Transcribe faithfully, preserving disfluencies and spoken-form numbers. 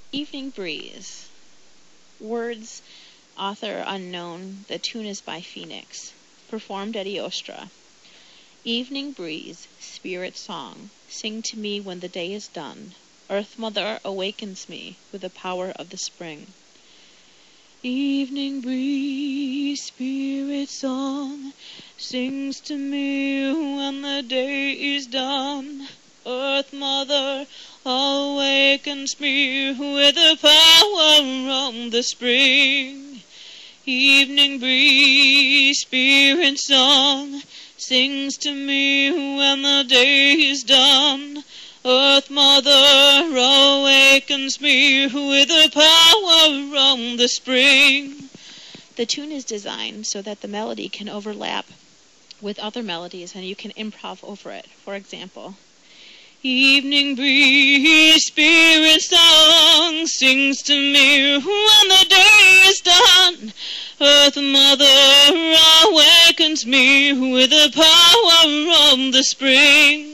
Evening Breeze. Words, author unknown. The tune is by Phoenix. Performed at Eostra. Evening breeze, spirit song, sing to me when the day is done. Earth Mother awakens me with the power of the spring. Evening breeze, spirit song, sings to me when the day is done. Earth Mother awakens me with the power of the spring. Evening breeze, spirit song, sings to me when the day is done. Earth Mother awakens me with the power of the spring. The tune is designed so that the melody can overlap with other melodies and you can improv over it. For example, evening breeze, spirit song, sings to me when the day is done. Earth Mother awakens me with the power of the spring.